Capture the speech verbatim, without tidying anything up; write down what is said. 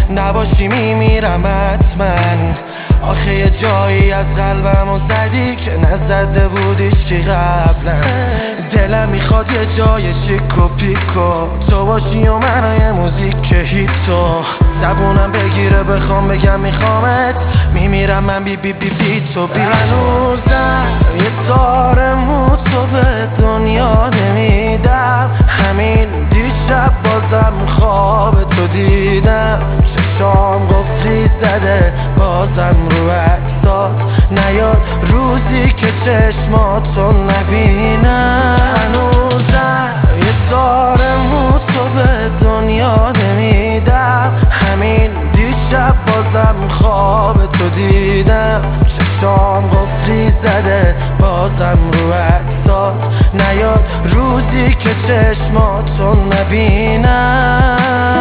نباشی میمیرم حتما. آخه یه جایی از قلبمو زدی که نزده بودیش که قبلا. دلم میخواد یه جای چیک و پیکو تو باشی و منو موزیک هیتو زبونم بگیره بخوام بگم میخوامت. میمیرم من بی بی بی بی تو بی هنوزم یه تار مو تو به دنیا نمیدم. همین دیشب بازم خواب تو دیدم. چشام قفلی زده بازم رو عکسات نیاد روزی که چشماتو نبینم. هنوزم یه تار مو تو به دنیا نمیدم. همین دیشب بازم خواب تو دیدم. چشام قفلی زده بازم رو عکسات نیاد روزی که چشماتو نبینم.